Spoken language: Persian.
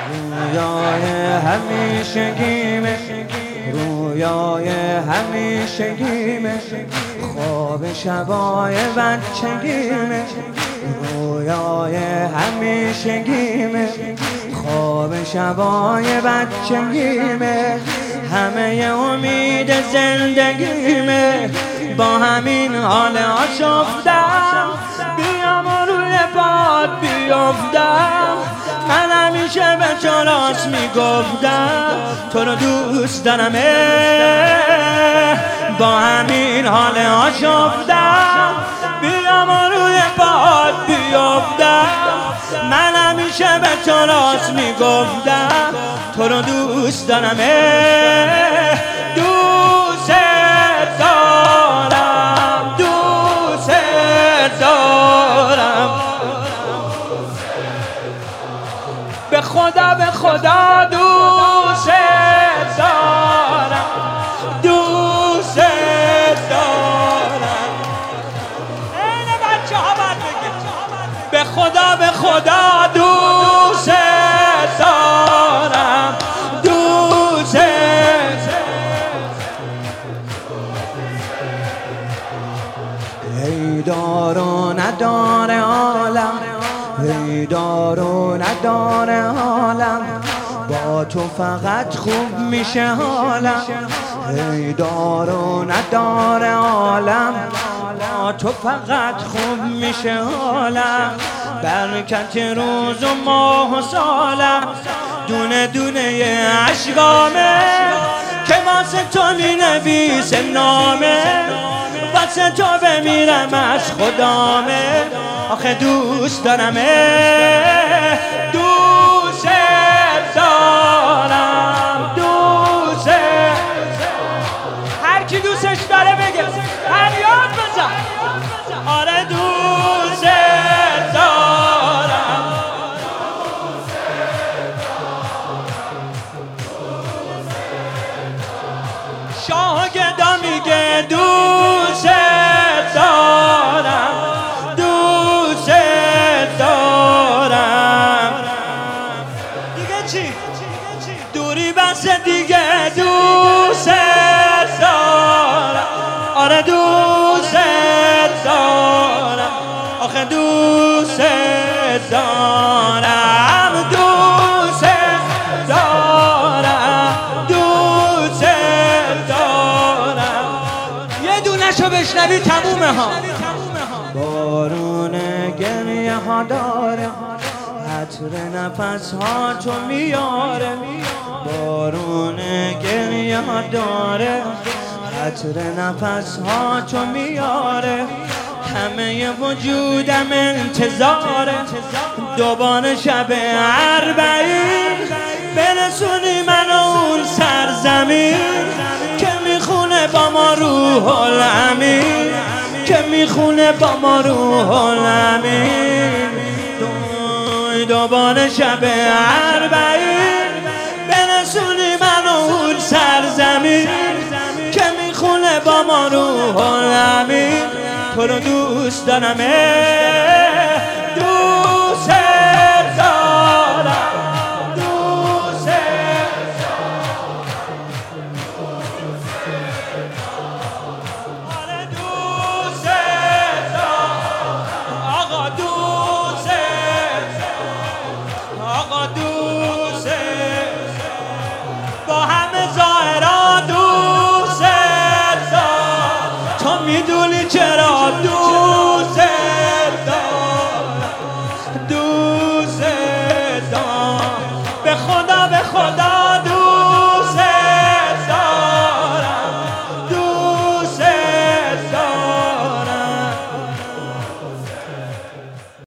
رویای همیشگیمه، رویای همیشگیمه، خواب شبای بچگیمه، رویای همیشگیمه، خواب شبای بچگیمه، همه امید زندگیمه، با همین حال آشفتم بیام و روی پات بیفتم. من همیشه به تو راست میگفتم تو رو دوست دارمه، با همین حال آشفتم بیام و روی پات بیفتم. من همیشه به تو راست میگفتم تو رو دوست دارمه، دوست دارم، دوست دارم، به خدا به خدا دوست دارم، دوست دارم. این بچه ها باید بگید به خدا به خدا دوست دارم، دوست ای دار و نداره عالم، ای دار و نداره عالم، با تو فقط خوب میشه حالم. ای دار و نداره عالم، با تو فقط خوب میشه حالم. برکت روز و ماه و سالم، دونه دونه عشقامه که واسه تو می نویسه نامه، واسه تو بمیرم از خدامه. آخه دوست دارمه، دوست دارم، دوست. هر کی دوستش داره بگه فریاد بزن. آره دوست دارم، شاه گدا میگه دوست دارم، دوست دارم. دیگه چی؟ دوری بس دیگه دوست دارم. آره دوست دارم، آخه دوست دارم، دوست دارم، دوست دارم. یه دونه‌شو بشنوی تمومه ها. بارون گریه ها داره، عطر نفس ها تو میاره. بارون گریه ها داره، عطر نفس ها تو میاره. همه وجودم انتظاره دوباره شب اربعین برسونی منو اون سرزمین که میخونه با ما روح الامین، که میخونه با ما روح الامین. دوباره شب اربعین برسونی منو اون سرزمین که میخونه با ما روح الامین. تو رو دوست دارمه،